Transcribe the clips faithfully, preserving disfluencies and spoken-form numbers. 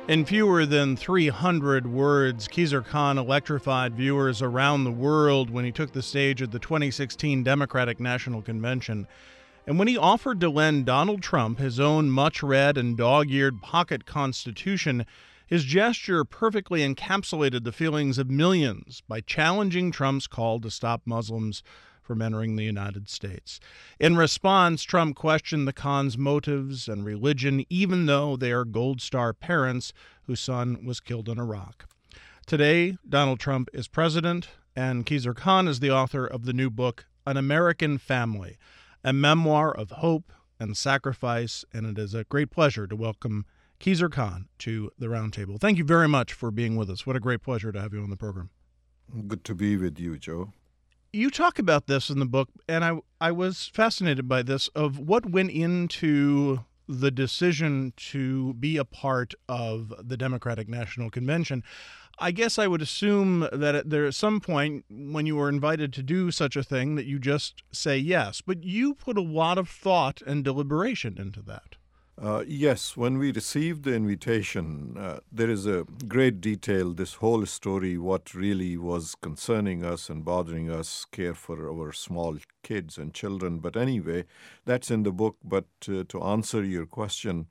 In fewer than three hundred words, Khizr Khan electrified viewers around the world when he took the stage at the twenty sixteen Democratic National Convention. And when he offered to lend Donald Trump his own much-read and dog-eared pocket constitution, his gesture perfectly encapsulated the feelings of millions by challenging Trump's call to stop Muslims from entering the United States. In response, Trump questioned the Khan's motives and religion, even though they are Gold Star parents whose son was killed in Iraq. Today, Donald Trump is president, and Khizr Khan is the author of the new book, An American Family, a memoir of hope and sacrifice, and it is a great pleasure to welcome Khizr Khan to the Roundtable. Thank you very much for being with us. What a great pleasure to have you on the program. Good to be with you, Joe. You talk about this in the book, and I I was fascinated by this, of what went into the decision to be a part of the Democratic National Convention. I guess I would assume that at there at some point when you were invited to do such a thing that you just say yes, but you put a lot of thought and deliberation into that. Uh, yes, when we received the invitation, uh, there is a great detail, this whole story, what really was concerning us and bothering us, care for our small kids and children. But anyway, that's in the book. But uh, to answer your question,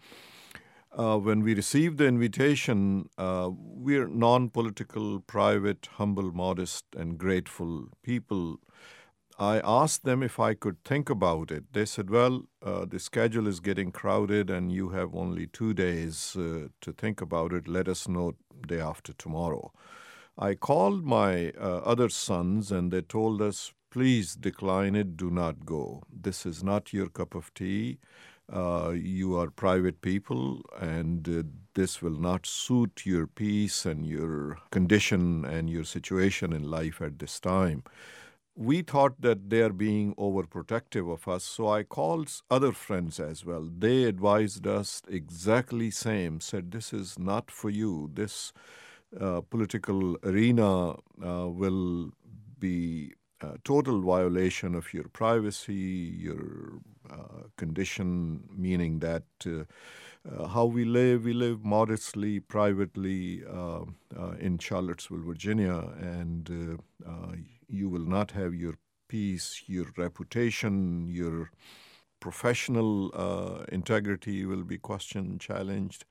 uh, when we received the invitation, uh, we're non-political, private, humble, modest, and grateful people. I asked them if I could think about it. They said, well, uh, the schedule is getting crowded and you have only two days uh, to think about it. Let us know day after tomorrow. I called my uh, other sons and they told us, please decline it, do not go. This is not your cup of tea. Uh, you are private people and uh, this will not suit your peace and your condition and your situation in life at this time. We thought that they are being overprotective of us, so I called other friends as well. They advised us exactly same, said this is not for you. This uh, political arena uh, will be a total violation of your privacy, your uh, condition, meaning that uh, uh, how we live, we live modestly, privately uh, uh, in Charlottesville, Virginia, and uh, uh, you will not have your peace, your reputation, your professional uh, integrity will be questioned, challenged.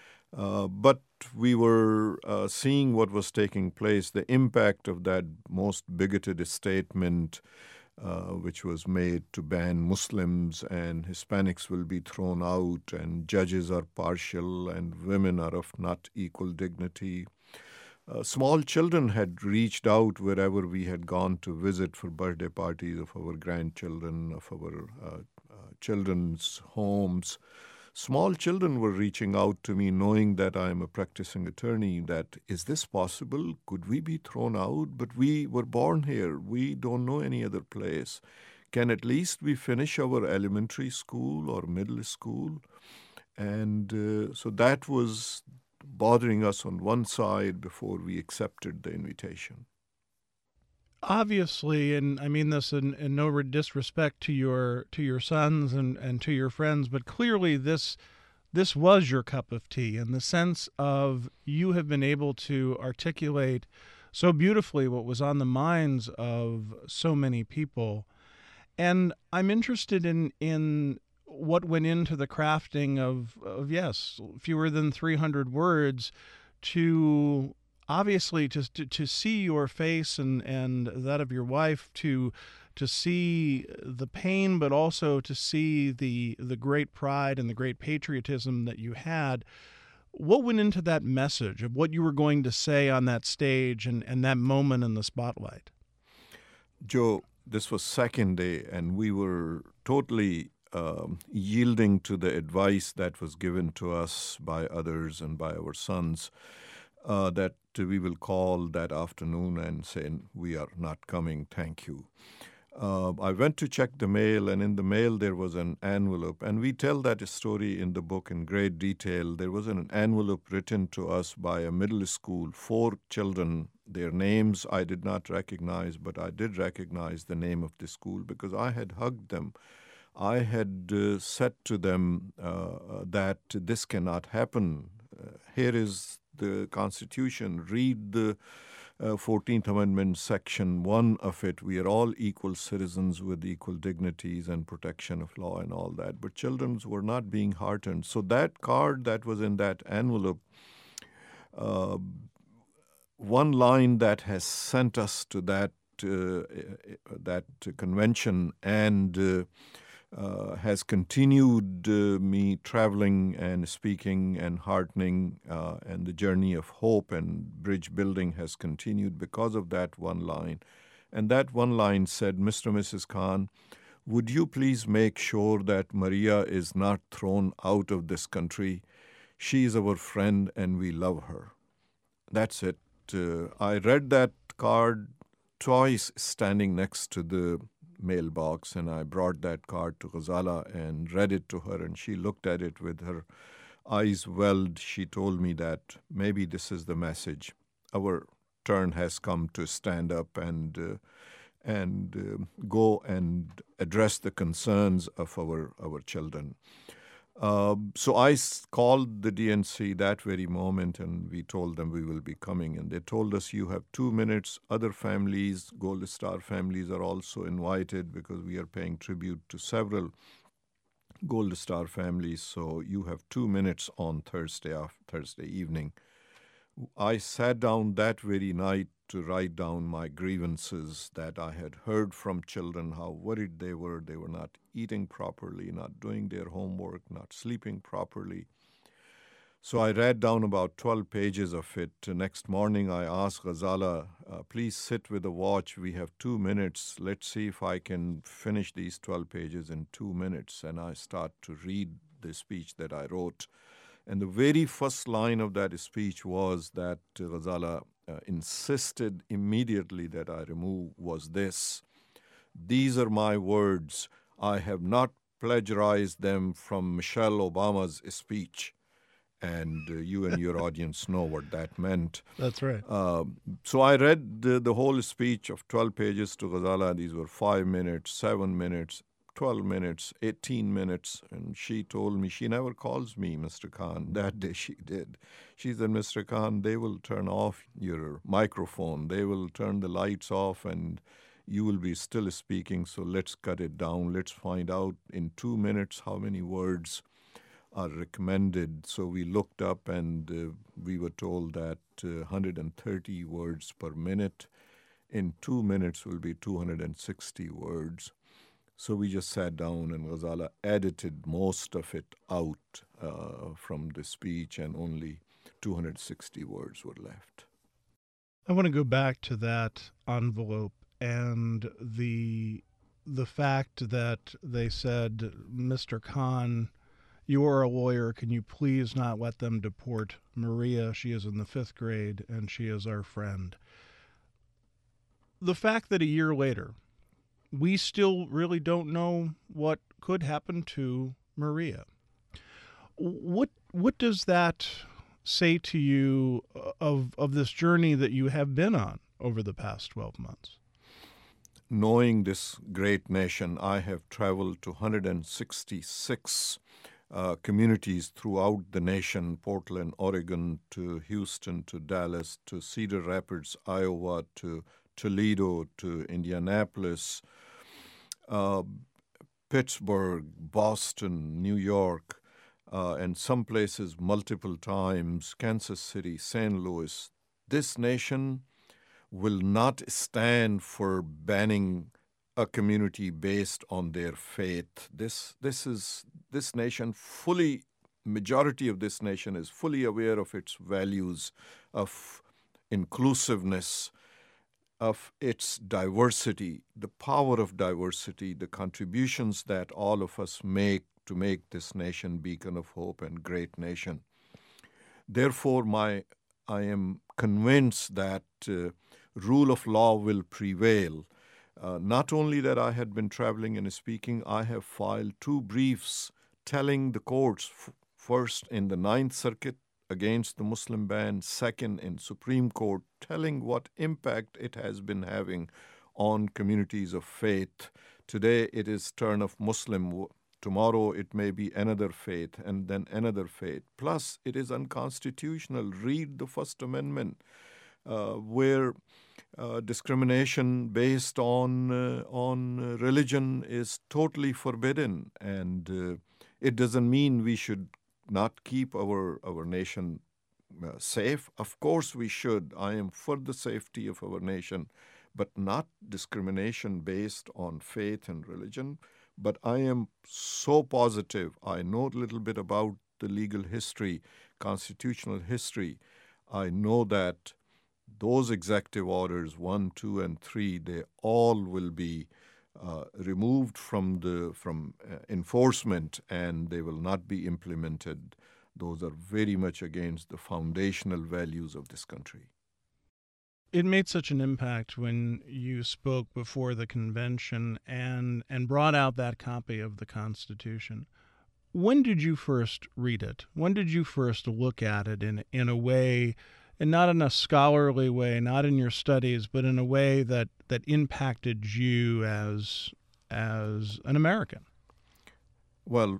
Uh, but we were uh, seeing what was taking place, the impact of that most bigoted statement, uh, which was made to ban Muslims and Hispanics will be thrown out and judges are partial and women are of not equal dignity. Uh, small children had reached out wherever we had gone to visit for birthday parties of our grandchildren, of our uh, uh, children's homes. Small children were reaching out to me knowing that I am a practicing attorney, that is this possible? Could we be thrown out? But we were born here. We don't know any other place. Can at least we finish our elementary school or middle school? And uh, so that was bothering us on one side before we accepted the invitation. Obviously, and I mean this in, in no disrespect to your to your sons and, and to your friends, but clearly this this was your cup of tea in the sense of you have been able to articulate so beautifully what was on the minds of so many people. And I'm interested in in what went into the crafting of, of yes, fewer than three hundred words to obviously to, to to see your face and and that of your wife, to to see the pain, but also to see the the great pride and the great patriotism that you had. What went into that message of what you were going to say on that stage and, and that moment in the spotlight? Joe, this was second day, and we were totally um, yielding to the advice that was given to us by others and by our sons, uh, that we will call that afternoon and say, we are not coming, thank you. Uh, I went to check the mail, and in the mail there was an envelope, and we tell that story in the book in great detail. There was an envelope written to us by a middle school, four children. Their names I did not recognize, but I did recognize the name of the school because I had hugged them. I had uh, said to them uh, that this cannot happen. here is the Constitution. Read the uh, fourteenth Amendment, Section one of it. We are all equal citizens with equal dignities and protection of law and all that. But children were not being heartened. So that card that was in that envelope, uh, one line that has sent us to that uh, that convention and uh, uh, has continued uh, me traveling and speaking and heartening, uh, and the journey of hope and bridge building has continued because of that one line. And that one line said, Mister and Missus Khan, would you please make sure that Maria is not thrown out of this country? She is our friend and we love her. That's it. Uh, I read that card twice standing next to the mailbox, and I brought that card to Ghazala and read it to her, and she looked at it with her eyes welled. She told me that maybe this is the message. Our turn has come to stand up and uh, and uh, go and address the concerns of our, our children. Uh, so I called the D N C that very moment, and we told them we will be coming. And they told us, you have two minutes. Other families, Gold Star families, are also invited because we are paying tribute to several Gold Star families. So you have two minutes on Thursday, after Thursday evening. I sat down that very night to write down my grievances that I had heard from children, how worried they were. They were not eating properly, not doing their homework, not sleeping properly. So I read down about twelve pages of it. Next morning, I asked Ghazala, uh, please sit with a watch. We have two minutes. Let's see if I can finish these twelve pages in two minutes. And I start to read the speech that I wrote. And the very first line of that speech was that uh, Ghazala uh, insisted immediately that I remove was this. These are my words. I have not plagiarized them from Michelle Obama's speech. And uh, you and your audience know what that meant. That's right. Uh, so I read the, the whole speech of twelve pages to Ghazala. These were five minutes, seven minutes, twelve minutes, eighteen minutes, and she told me, she never calls me Mister Khan. That day she did. She said, Mister Khan, they will turn off your microphone. They will turn the lights off and you will be still speaking, so let's cut it down. Let's find out in two minutes how many words are recommended. So we looked up and uh, we were told that uh, one hundred thirty words per minute. In two minutes will be two hundred sixty words. So we just sat down and Ghazala edited most of it out uh, from the speech, and only two hundred sixty words were left. I want to go back to that envelope and the the fact that they said, Mister Khan, you are a lawyer. Can you please not let them deport Maria? She is in the fifth grade and she is our friend. The fact that a year later, we still really don't know what could happen to Maria. What what does that say to you of of this journey that you have been on over the past twelve months? Knowing this great nation, I have traveled to one hundred sixty-six uh, communities throughout the nation, Portland, Oregon, to Houston, to Dallas, to Cedar Rapids, Iowa, to Toledo, to Indianapolis, uh, Pittsburgh, Boston, New York, uh, and some places multiple times, Kansas City, Saint Louis. This nation will not stand for banning a community based on their faith. This, this is this nation fully, majority of this nation is fully aware of its values of inclusiveness, of its diversity, the power of diversity, the contributions that all of us make to make this nation beacon of hope and great nation. Therefore, my I am convinced that uh, rule of law will prevail. Uh, not only that I had been traveling and speaking, I have filed two briefs telling the courts, f- first in the Ninth Circuit against the Muslim ban, second in Supreme Court, telling what impact it has been having on communities of faith. Today it is turn of Muslim tomorrow it may be another faith and then another faith. Plus, it is unconstitutional. Read the First Amendment, uh, where uh, discrimination based on uh, on religion is totally forbidden, and uh, it doesn't mean we should not keep our our nation uh, safe. Of course, we should. I am for the safety of our nation, but not discrimination based on faith and religion. But I am so positive. I know a little bit about the legal history, constitutional history. I know that those executive orders, one, two, and three, they all will be uh, removed from the from uh, enforcement, and they will not be implemented. Those are very much against the foundational values of this country. It made such an impact when you spoke before the convention and and brought out that copy of the Constitution. When did you first read it? When did you first look at it in in a way, and not in a scholarly way, not in your studies, but in a way that, that impacted you as as an American? Well,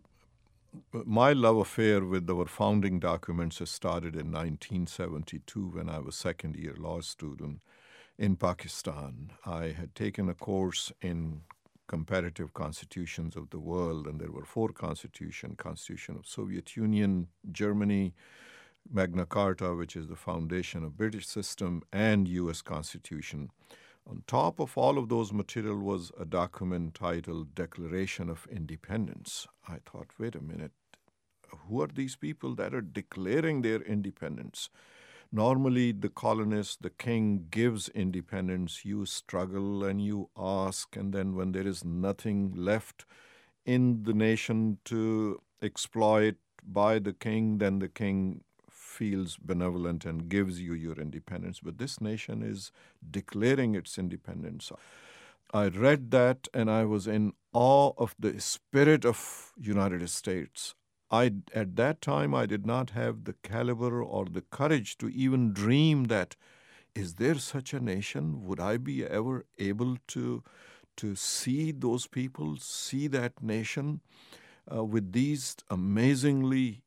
my love affair with our founding documents has started in nineteen seventy-two when I was second-year law student in Pakistan. I had taken a course in comparative constitutions of the world, and there were four constitutions: Constitution of Soviet Union, Germany, Magna Carta, which is the foundation of British system, and U S Constitution. On top of all of those material was a document titled Declaration of Independence. I thought, wait a minute, who are these people that are declaring their independence? Normally, the colonist, the king, gives independence. You struggle and you ask, and then when there is nothing left in the nation to exploit by the king, then the king feels benevolent and gives you your independence. But this nation is declaring its independence. I read that and I was in awe of the spirit of United States. I, at that time, I did not have the caliber or the courage to even dream that, is there such a nation? Would I be ever able to, to see those people, see that nation uh, with these amazingly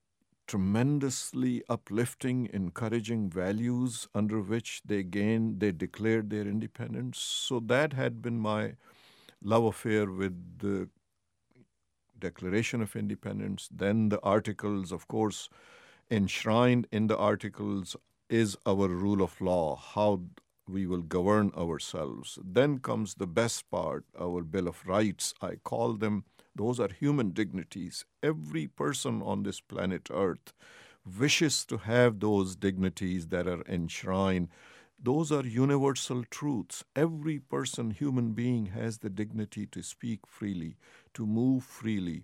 tremendously uplifting, encouraging values under which they gained, they declared their independence. So that had been my love affair with the Declaration of Independence. Then the articles, of course, enshrined in the articles is our rule of law, how we will govern ourselves. Then comes the best part, our Bill of Rights. I call them, those are human dignities. Every person on this planet Earth wishes to have those dignities that are enshrined. Those are universal truths. Every person, human being, has the dignity to speak freely, to move freely,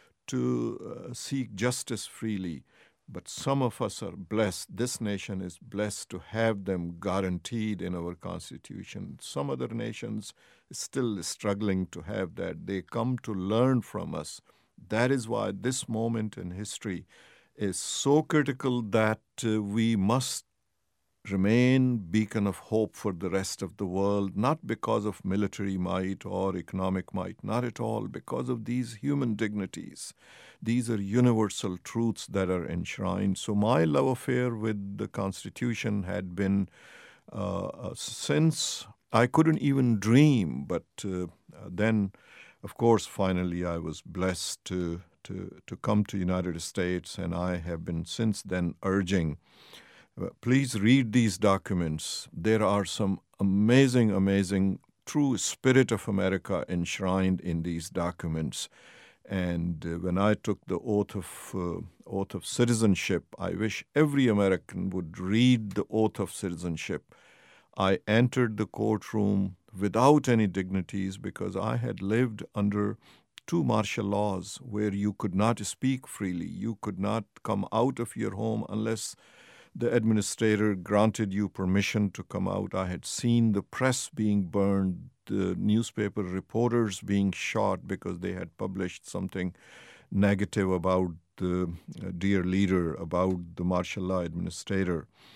to uh, seek justice freely. But some of us are blessed. This nation is blessed to have them guaranteed in our Constitution. Some other nations still struggling to have that. They come to learn from us. That is why this moment in history is so critical that uh, we must remain beacon of hope for the rest of the world, not because of military might or economic might, not at all, because of these human dignities. These are universal truths that are enshrined. So my love affair with the Constitution had been uh, since I couldn't even dream, but uh, then, of course, finally I was blessed to, to, to come to the United States, and I have been since then urging, please read these documents. There are some amazing, amazing, true spirit of America enshrined in these documents. And uh, when I took the oath of uh, oath of citizenship, I wish every American would read the oath of citizenship. I entered the courtroom without any dignities because I had lived under two martial laws where you could not speak freely. You could not come out of your home unless the administrator granted you permission to come out. I had seen the press being burned, the newspaper reporters being shot because they had published something negative about the uh, dear leader, about the martial law administrator.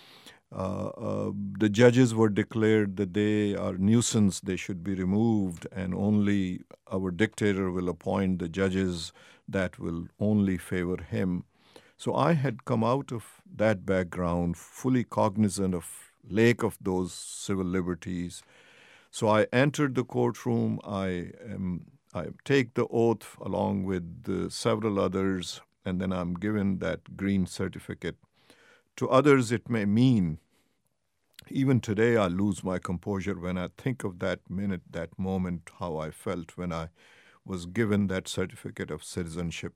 Uh, uh, the judges were declared that they are nuisance, they should be removed, and only our dictator will appoint the judges that will only favor him. So I had come out of that background fully cognizant of lack of those civil liberties. So I entered the courtroom. I am, I take the oath along with uh, several others, and then I'm given that green certificate. To others, it may mean, even today, I lose my composure when I think of that minute, that moment, how I felt when I was given that certificate of citizenship.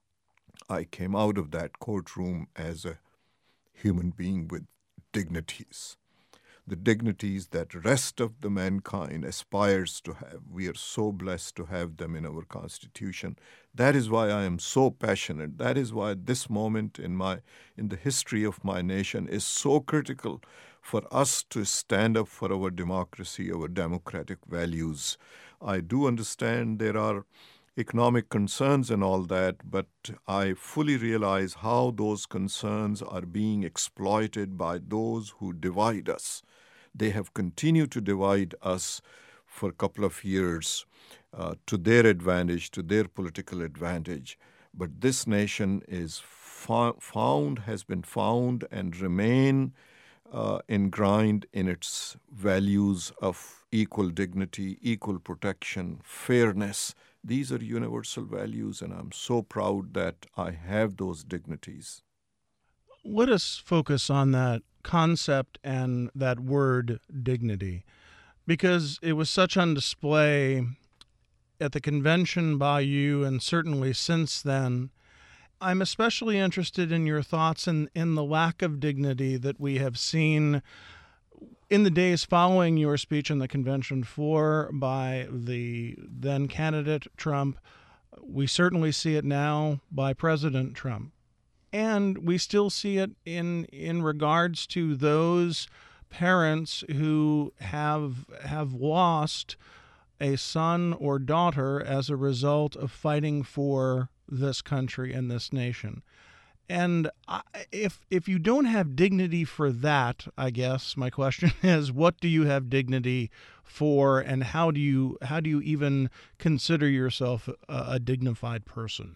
I came out of that courtroom as a human being with dignities, the dignities that rest of the mankind aspires to have. We are so blessed to have them in our Constitution. That is why I am so passionate. That is why this moment in my in the history of my nation is so critical for us to stand up for our democracy, our democratic values. I do understand there are economic concerns and all that, but I fully realize how those concerns are being exploited by those who divide us. They have continued to divide us for a couple of years uh, to their advantage, to their political advantage. But this nation is fo- found, has been found, and remain uh, ingrained in its values of equal dignity, equal protection, fairness. These are universal values, and I'm so proud that I have those dignities. Let us focus on that concept and that word dignity, because it was such on display at the convention by you, and certainly since then. I'm especially interested in your thoughts in, in the lack of dignity that we have seen in the days following your speech in the convention floor by the then candidate Trump. We certainly see it now by President Trump. And we still see it in in regards to those parents who have have lost a son or daughter as a result of fighting for this country and this nation. And I, if if you don't have dignity for that, I guess my question is, what do you have dignity for, and how do you how do you even consider yourself a, a dignified person?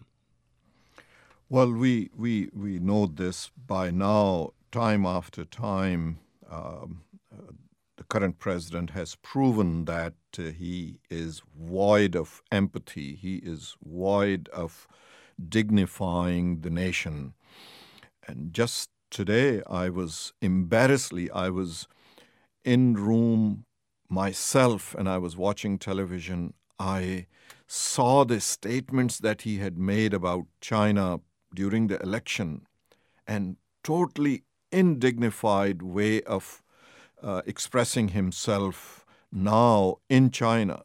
Well, we, we, we know this by now, time after time. Um, uh, the current president has proven that uh, he is void of empathy. He is void of dignifying the nation. And just today, I was embarrassedly, I was in room myself and I was watching television. I saw the statements that he had made about China during the election, and totally indignified way of uh, expressing himself now in China.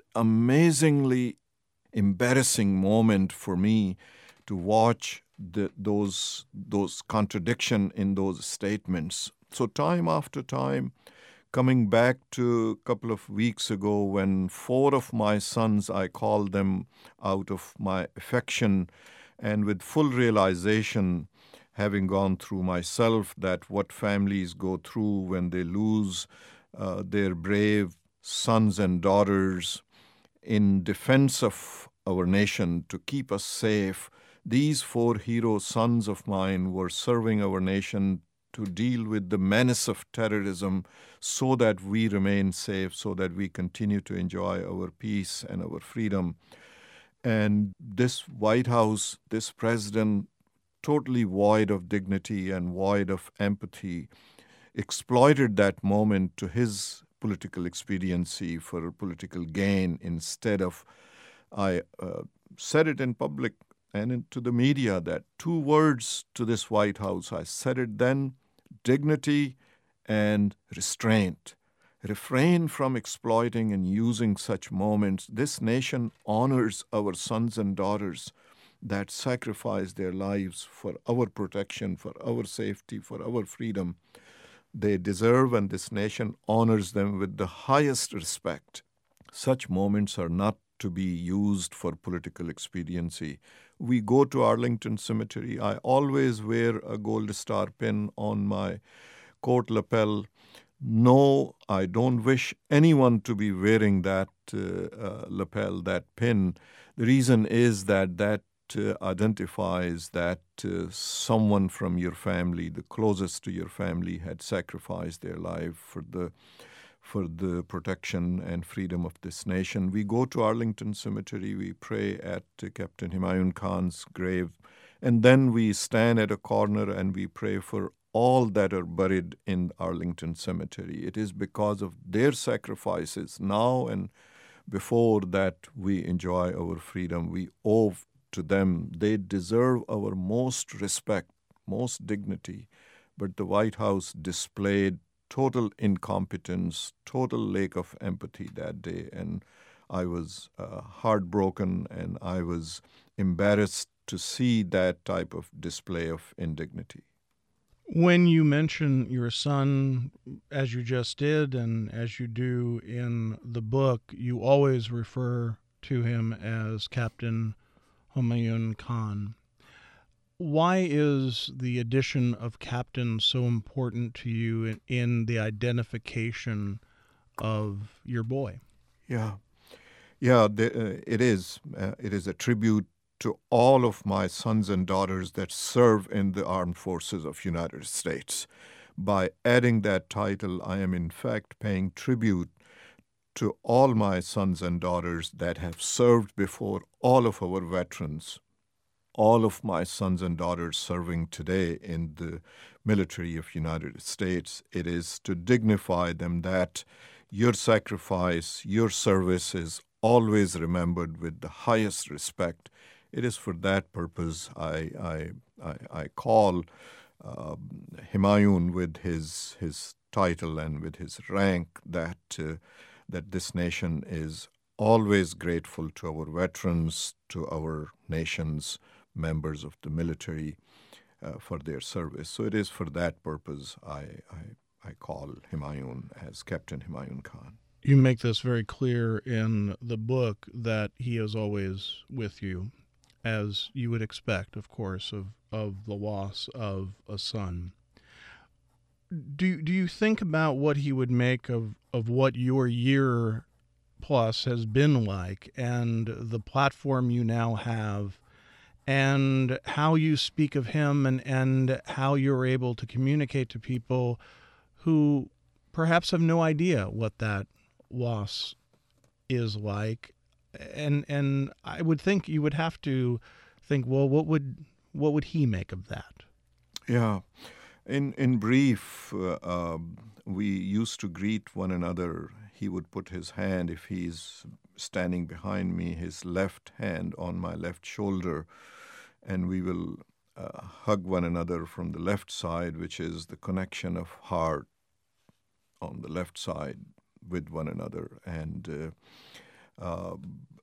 Amazingly embarrassing moment for me to watch the, those those contradiction in those statements. So time after time, coming back to a couple of weeks ago when four of my sons, I called them out of my affection, and with full realization, having gone through myself, that what families go through when they lose uh, their brave sons and daughters in defense of our nation to keep us safe. These four hero sons of mine were serving our nation to deal with the menace of terrorism so that we remain safe, so that we continue to enjoy our peace and our freedom. And this White House, this president, totally void of dignity and void of empathy, exploited that moment to his political expediency for political gain instead of, I uh, said it in public and in, to the media, that two words to this White House, I said it then, dignity and restraint. Refrain from exploiting and using such moments. This nation honors our sons and daughters that sacrifice their lives for our protection, for our safety, for our freedom. They deserve, and this nation honors them with the highest respect. Such moments are not to be used for political expediency. We go to Arlington Cemetery. I always wear a Gold Star pin on my court lapel. No, I don't wish anyone to be wearing that uh, uh, lapel, that pin. The reason is that that uh, identifies that uh, someone from your family, the closest to your family, had sacrificed their life for the for the protection and freedom of this nation. We go to Arlington Cemetery, we pray at uh, Captain Humayun Khan's grave, and then we stand at a corner and we pray for all that are buried in Arlington Cemetery. It is because of their sacrifices now and before that we enjoy our freedom. We owe to them. They deserve our most respect, most dignity. But the White House displayed total incompetence, total lack of empathy that day. And I was uh, heartbroken and I was embarrassed to see that type of display of indignity. When you mention your son, as you just did, and as you do in the book, you always refer to him as Captain Humayun Khan. Why is the addition of captain so important to you in, in the identification of your boy? Yeah, yeah, the, uh, it is. Uh, it is a tribute to all of my sons and daughters that serve in the armed forces of United States. By adding that title, I am in fact paying tribute to all my sons and daughters that have served before all of our veterans, all of my sons and daughters serving today in the military of United States. It is to dignify them that your sacrifice, your service is always remembered with the highest respect. It is for that purpose I I I, I call uh, Humayun with his his title and with his rank that uh, that this nation is always grateful to our veterans, to our nation's members of the military uh, for their service. So it is for that purpose I I, I call Humayun as Captain Humayun Khan. You make this very clear in the book that he is always with you, as you would expect, of course, of, of the loss of a son. Do, do you think about what he would make of, of what your year plus has been like and the platform you now have and how you speak of him and, and how you're able to communicate to people who perhaps have no idea what that loss is like? And and I would think you would have to think, well, what would what would he make of that? Yeah. In in brief, uh, uh, we used to greet one another. He would put his hand, if he's standing behind me, his left hand on my left shoulder, and we will uh, hug one another from the left side, which is the connection of heart on the left side with one another. And uh, Uh,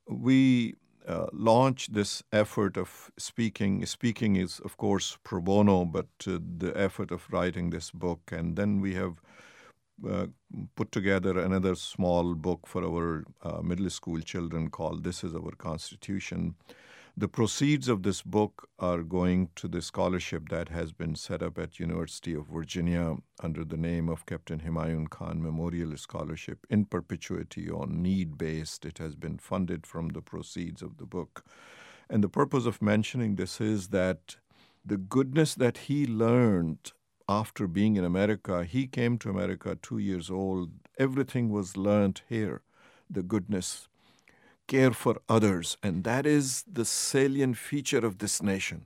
we uh, launched this effort of speaking. Speaking is, of course, pro bono, but uh, the effort of writing this book. And then we have uh, put together another small book for our uh, middle school children called This Is Our Constitution. The proceeds of this book are going to the scholarship that has been set up at University of Virginia under the name of Captain Humayun Khan Memorial Scholarship in perpetuity on need-based. It has been funded from the proceeds of the book. And the purpose of mentioning this is that the goodness that he learned after being in America, he came to America two years old. Everything was learned here, the goodness, care for others, and that is the salient feature of this nation.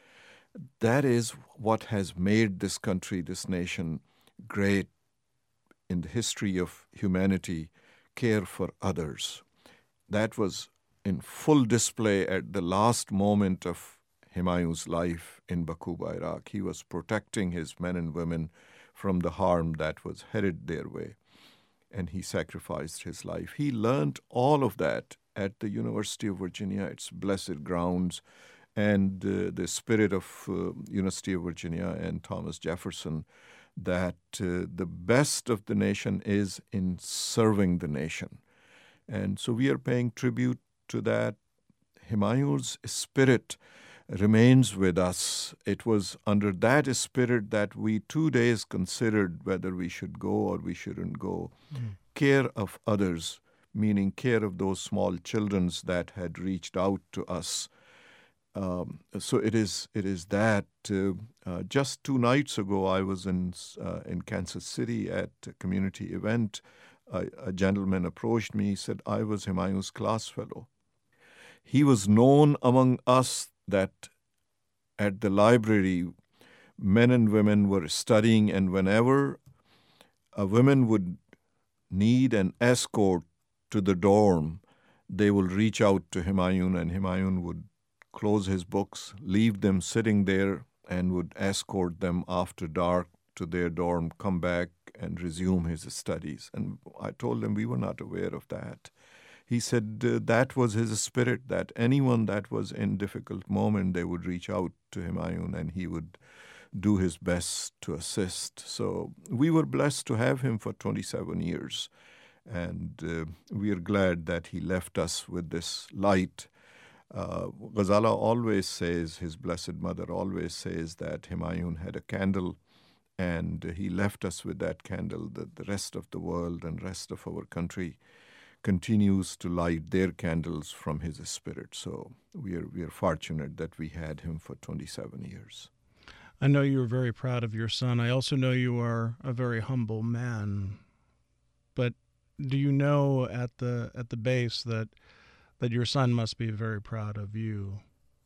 That is what has made this country, this nation, great in the history of humanity, care for others. That was in full display at the last moment of Humayun's life in Baquba, Iraq. He was protecting his men and women from the harm that was headed their way, and he sacrificed his life. He learned all of that at the University of Virginia, its blessed grounds, and uh, the spirit of uh, University of Virginia and Thomas Jefferson, that uh, the best of the nation is in serving the nation. And so we are paying tribute to that. Humayun's spirit remains with us. It was under that spirit that we two days considered whether we should go or we shouldn't go. Mm. Care of others, meaning care of those small children that had reached out to us. Um, so it is. It is that. Uh, uh, just two nights ago, I was in uh, in Kansas City at a community event. Uh, a gentleman approached me. He said, "I was Humayun's class fellow." He was known among us that at the library, men and women were studying, and whenever a woman would need an escort to the dorm, they will reach out to Humayun, and Humayun would close his books, leave them sitting there, and would escort them after dark to their dorm, come back and resume his studies. And I told him we were not aware of that. He said uh, that was his spirit, that anyone that was in difficult moment, they would reach out to Humayun and he would do his best to assist. So we were blessed to have him for twenty-seven years. And uh, we are glad that he left us with this light. Uh, Ghazala always says, his blessed mother always says that Humayun had a candle, and he left us with that candle. That the rest of the world and rest of our country continues to light their candles from his spirit. So we are we are fortunate that we had him for twenty-seven years. I know you are very proud of your son. I also know you are a very humble man. But do you know at the at the base that that your son must be very proud of you?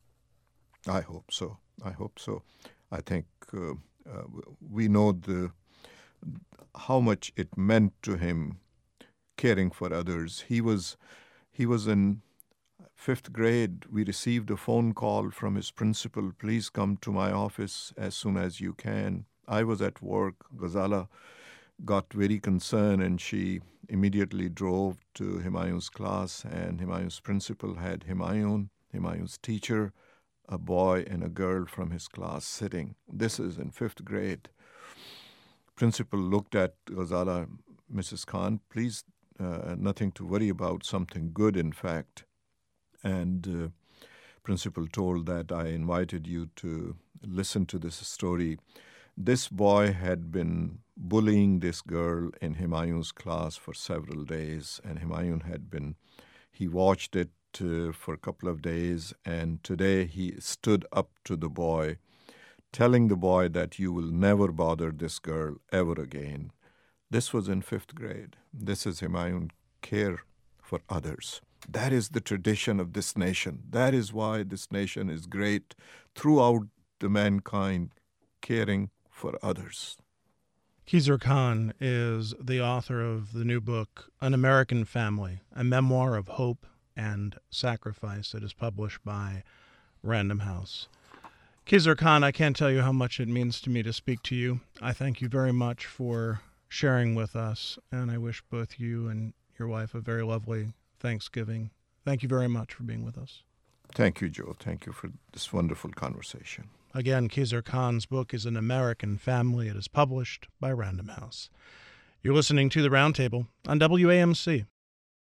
I hope so. I hope so. I think uh, uh, we know the how much it meant to him caring for others. He was he was in fifth grade. We received a phone call from his principal, "Please come to my office as soon as you can." I was at work. Ghazala got very concerned, and she immediately drove to Humayun's class, and Humayun's principal had Humayun, Humayun's teacher, a boy and a girl from his class sitting. This is in fifth grade. Principal looked at Ghazala, "Missus Khan, please, uh, nothing to worry about, something good, in fact." And uh, principal told that I invited you to listen to this story. This boy had been bullying this girl in Humayun's class for several days, and Humayun had been, he watched it uh, for a couple of days, and today he stood up to the boy, telling the boy that you will never bother this girl ever again. This was in fifth grade. This is Humayun care for others. That is the tradition of this nation. That is why this nation is great throughout the mankind, caring for others. Khizr Khan is the author of the new book, An American Family, a memoir of hope and sacrifice that is published by Random House. Khizr Khan, I can't tell you how much it means to me to speak to you. I thank you very much for sharing with us, and I wish both you and your wife a very lovely Thanksgiving. Thank you very much for being with us. Thank you, Joe. Thank you for this wonderful conversation. Again, Khizr Khan's book is An American Family. It is published by Random House. You're listening to The Roundtable on W A M C.